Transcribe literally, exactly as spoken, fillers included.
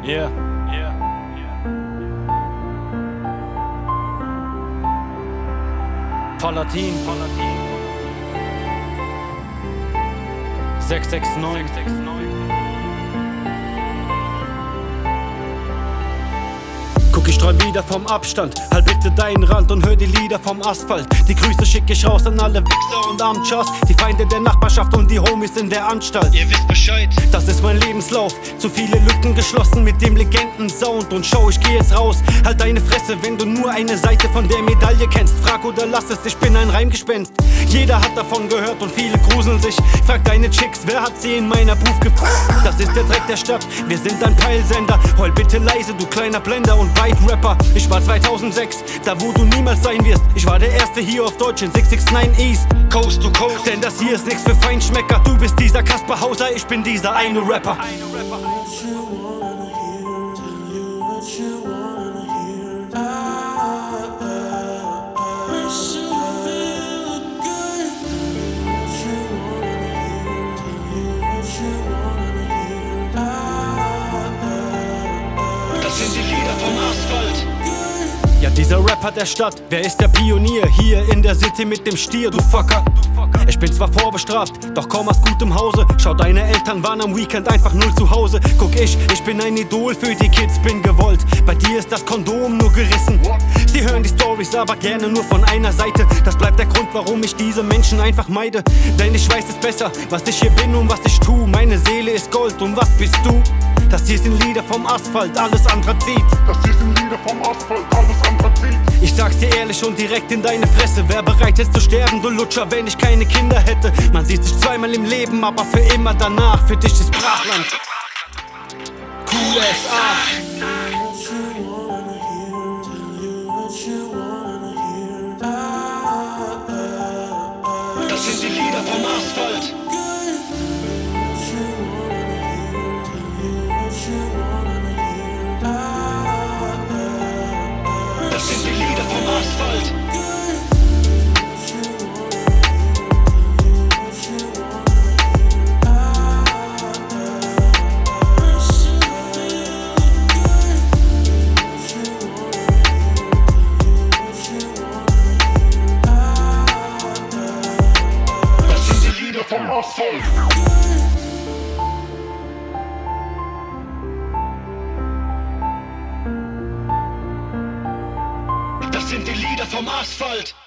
Yeah. Yeah. Palatin. sechs sechs neun. Guck, ich träum wieder vom Abstand. Halt bitte deinen Rand und hör die Lieder vom Asphalt. Die Grüße schick ich raus an alle Wichser und Amtschars, die Feinde der Nachbarschaft und die Homies in der Anstalt. Ihr wisst Bescheid, das ist mein Lebenslauf. Zu viele Lücken geschlossen mit dem Legenden-Sound. Und schau, ich geh jetzt raus. Halt deine Fresse, wenn du nur eine Seite von der Medaille kennst. Frag oder lass es, ich bin ein Reimgespenst. Jeder hat davon gehört und viele gruseln sich. Frag deine Chicks, wer hat sie in meiner Booth gefunden? Das ist der Dreck der Stadt, wir sind ein Peilsender. Heul bitte leise, du kleiner Blender und Rapper. Ich war zweitausendsechs, da wo du niemals sein wirst. Ich war der Erste hier auf Deutsch in sechs sechs neun East, Coast to Coast. Denn das hier ist nix für Feinschmecker. Du bist dieser Kaspar Hauser, ich bin dieser eine Rapper. Das sind die Lieder vom Asphalt. Ja, dieser Rapper der Stadt, wer ist der Pionier? Hier in der City mit dem Stier, du Fucker. Ich bin zwar vorbestraft, doch kaum aus gutem Hause. Schau, deine Eltern waren am Weekend einfach null zu Hause. Guck, ich, ich bin ein Idol für die Kids, bin gewollt. Bei dir ist das Kondom nur gerissen. Sie hören die Storys, aber gerne nur von einer Seite. Das bleibt der Grund, warum ich diese Menschen einfach meide. Denn ich weiß es besser, was ich hier bin und was ich tu. Meine Seele ist Gold und was bist du? Das hier sind Lieder vom Asphalt, alles Anthrazit. Das hier sind Lieder vom Asphalt, alles Anthrazit. Ich sag's dir ehrlich und direkt in deine Fresse. Wer bereit ist zu sterben, du Lutscher, wenn ich keine Kinder hätte? Man sieht sich zweimal im Leben, aber für immer danach. Für dich ist Brachland Cool S A. Das sind die Lieder vom Asphalt. Das sind die Lieder vom Asphalt. Das sind die Lieder vom Asphalt. Das sind die Lieder vom Asphalt.